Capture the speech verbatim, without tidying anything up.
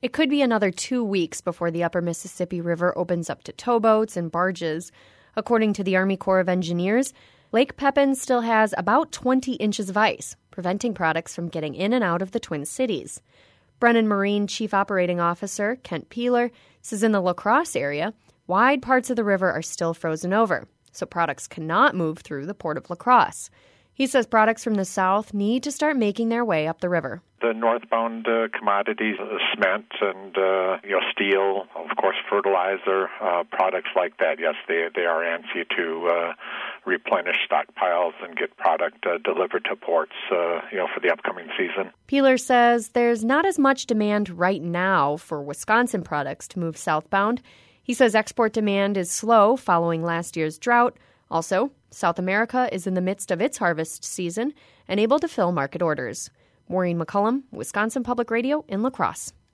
It could be another two weeks before the upper Mississippi River opens up to towboats and barges. According to the Army Corps of Engineers, Lake Pepin still has about twenty inches of ice, preventing products from getting in and out of the Twin Cities. Brennan Marine Chief Operating Officer Kent Peeler says in the La Crosse area, wide parts of the river are still frozen over, so products cannot move through the port of La Crosse. He says products from the south need to start making their way up the river. The northbound uh, commodities, uh, cement and uh, you know steel, of course, fertilizer, uh, products like that. Yes, they they are antsy to uh, replenish stockpiles and get product uh, delivered to ports, uh, you know, for the upcoming season. Peeler says there's not as much demand right now for Wisconsin products to move southbound. He says export demand is slow following last year's drought. Also, South America is in the midst of its harvest season and able to fill market orders. Maureen McCullum, Wisconsin Public Radio in La Crosse.